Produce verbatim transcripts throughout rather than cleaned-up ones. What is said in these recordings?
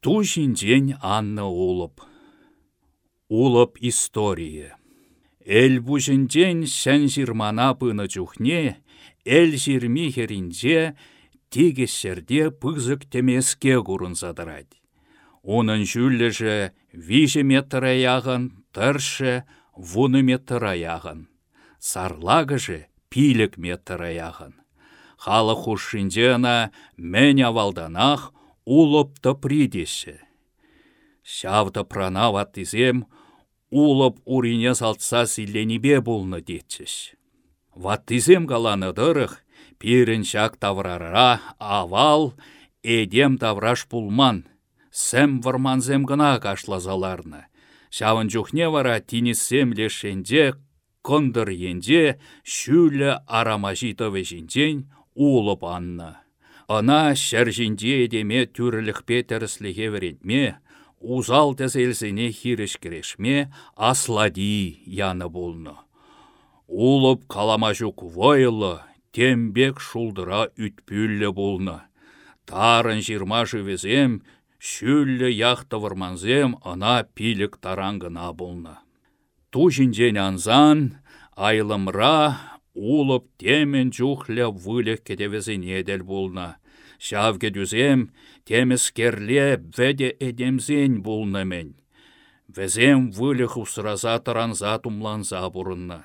Тушинчен Анна улып. Улып история. Әл бұжынчен шән жирмана пыны чухне, әл жирми херинче тегесшерде пызык темеске курын задырад. Onun жүлліжі виже метр аяғын, тұршы вуны метр аяғын. Сарлагыжы пилік метр аяғын. Халық хушшинчена мен авалданах улыпты придеші. Шавды пранават изем улып урине салтса силенебе болны детчіш. Ваттизем галаны дырых, пирін шак таврара авал, эдем тавраш пулман. Сәм варманзем гына кашлазаларны. Шавын жүхне вара тинесем лешенде, кондыр енде, шүлі арамажитовы жинжен улып анны. Ана шәржинде едеме түрілікпе тәрісліге веретме, узал тәзелсіне хирішкірешме аслади яны болны. Улып каламажук войлы, тембек шулдыра ütпүлі болны. Тарын жирма живезем, шүлі яқты варманзем ана пилік тарангына болны. Ту жинжен анзан, айлымра, улып темен жүхлі вылық кедевізен едел болны. Шавге дүзем, темескерле вәде эдемзен болны мен. Вәзем вылық ұсыраза таранза тумланза бұрынны.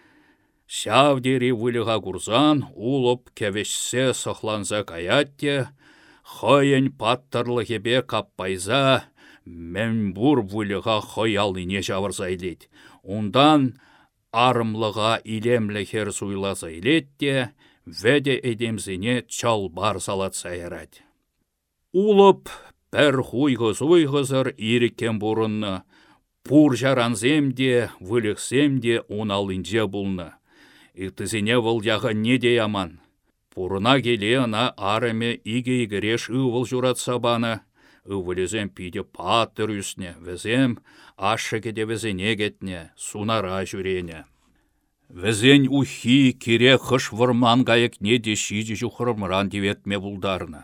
Шавдері вылыға курзан, улып кәвешсе сықланза каятте, хойын паттырлығыбе каппайза, мен бұр вылыға хойалыне жавырзайлет. Ондан арымлыға илемлі хер суйлазайлетте, вәде эдемзіне чалбар салатса ярад. Улып пәр хуйғыз-уйғызыр иріккен бұрынны, пұр жаранземде, вылықсемде оналынже бұлны. Иқтізіне вылдяға не де яман. Пұрына келе ана арыме иге-игереш ұвыл жұрат сабаны, ұвылезем пиде паттыр үсіне, візем ашы кеде візене кетне, сунара жүрене. Візен ухи кере қыш вырман ғайық неде шиде жүхырмыран деветме бұлдарны.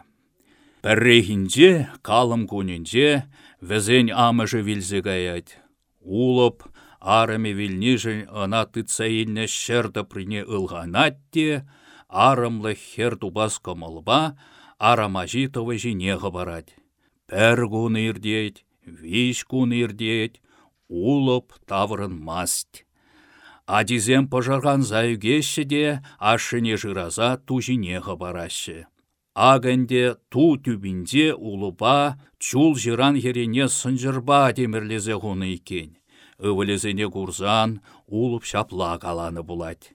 Пәррехінже, қалым күнінже, візен амыжы вілзі ғайад. Улып, арыме вілнежін ана тытса еліне шерді пріне ылғанатте, арымлы хер тубас комылба, арамажитовы жинеғы барад. Пәр күн ирдейд, виш күн ирдейд, улып таврын маст. Адизем пожарған зайгеші де ашыне жыраза ту жинеғы барашы. Агынде ту түбінде улыба чул жыран херене сынжырба демірлезе ғуны екен. Өвілезене курзан улып шапла қаланы булад.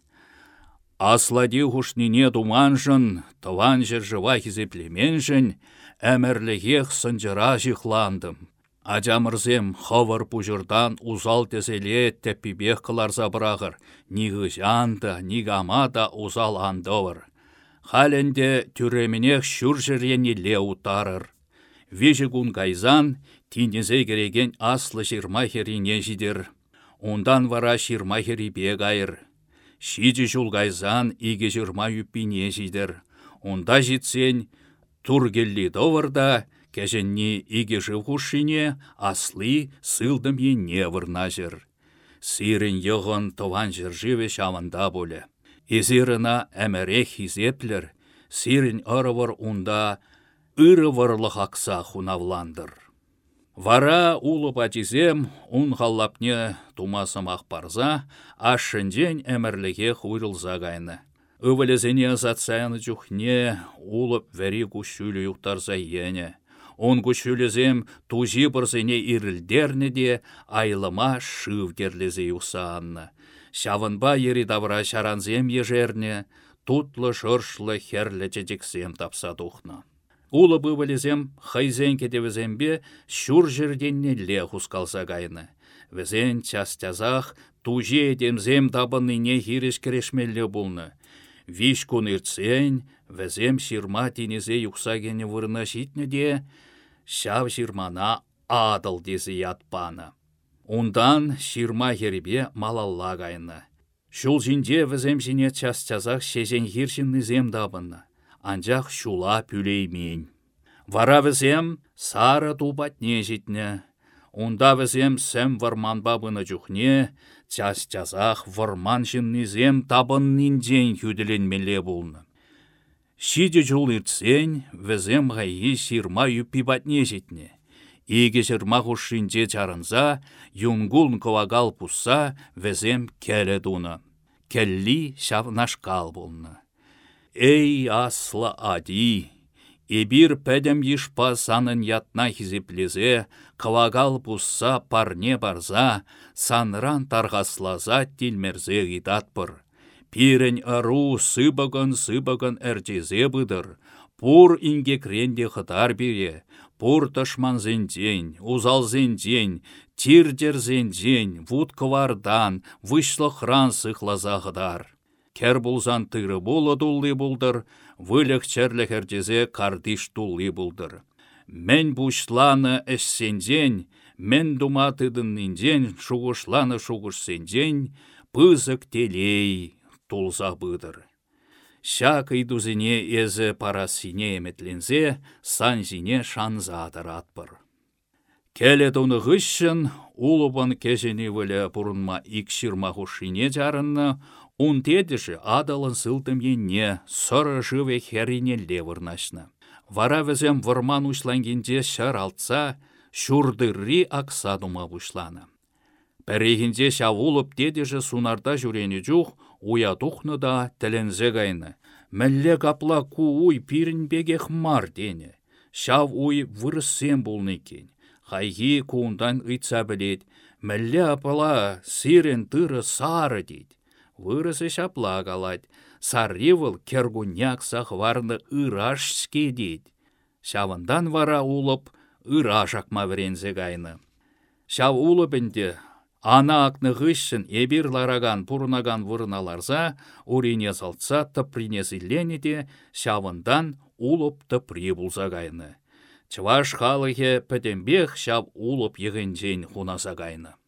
Аслади хушнине думанжын, тыван жыр жыва хизеплеменжін, әмірлігех сынжыра жиқландым. Ажамырзем хавар пужырдан узал тезеле тәппібех қыларза бірағыр, ниғы жанды, нигама да узал андовыр. Халенде түременех шүр жырені ле утарыр. Вежі күн гайзан, тинезе кереген аслы жирма херине жидер. Ондан вара жирма херибе гайыр. Шиджі жул гайзан иге жирма юппине жидер. Онда житсен, тургелли довырда, кәженні иге жывхушине аслы сылдым ене вырнажыр. Сирен йығын тован жыржыве шамында болы. Езеріна әмірек хизеплер, сирен ырывыр унда ырывырлық ақса хунавландыр. Вара улып атизем, ун халлапне тумасым ақпарза, ашшынден әмірліге хуйрылза гайны. Өвілізіне затсаяны жүхне, улып вәри күшілі юқтарза ене. Он күшілізем тужи бірзіне ирілдерні де айлыма шывдерлізе юсанны. Шавынба ері давра шаранзем ежерне, тутлы жыршлы херлі жедексем тапса тухны. Улы бывылезем хайзен кедевізембе шүр жерденне ле хускалса гайны. Візен частязах тужи едемзем табыныне хиреш керешмелі бұлны. Виш күн иртсен, візем ширма тенезе юқсагені вырна житні де, шав ширмана адыл дезі ятпаны. Ондан ширма хербе малалла гайны. Шул жинде візем жіне частязах шежен хиршінні зем дабыны. Анжақ шула пүлеймен. Вара візем Сары тупатне житне. Унда візем сәм варман бабыны жүхне, час-часах варман жыннызем табын нинден хүділенмеле болны. Шиде жол иртсен, візем ғайы сирма юппи батне житне. Иге жырма хушинже чарынса, юнгулн ковагал пусса, візем келе дуны. Келли шавнашкал болны. Эй аслы ади! Эбир пәдім ешпа санын ятна хизеплезе, кавагал пусса парне барза, санран тарғаслаза тілмерзе ғидатпыр. Пирен ару сыбығын-сыбығын әрдезе бұдыр, пур ингекренде хытар бере, пур тышман зенден, узал зенден, тирдер зенден, вуд квардан, вышлы хран сықлаза ғыдар. Кер булзан тыры болы дулли булдыр, вылық черлік әрдезе кардиш дулли булдыр. Мен бушланы әссенден, мен думатыдын нинден, шуғышланы шуғышсенден, пызык телей тулза бұдыр. Шак идузіне езі парасине еметлензе, санзине шанзадыр атпыр. Келе туны ғышшын, улыбын кежені вілі бұрынма икшірма хушине жарынны, он тедіші адалын сылтым енне, сұры жыве херине левырнашны. Вара візем вырман ушлангенде шар алтса, шурдырри аксадума бұшланы. Пәрегінде шавулып тедіші сунарда жүрені жүх, уядухны да тілінзе гайны. Мәлле капла ку уй пирінбеге хмар дені. Шав уй вырыссен болны кен. Хайги куындан ұйтса білет. Мәлле апала сирен тыры сары дейд. Вырысы шапла қалад. Сарривыл кергуняк сахварны ыраш ске дейд. Шавындан вара улып, ыраш акма врензе гайны. Шав улыбінде ана акны ғышшын ебір лараган пұрынаган вырыналарза, урине салтса тыприне зілені де, шавындан улып тыпри бұлза гайны. Чываш халығы пәтембех шав улып егенжен хунаса гайны.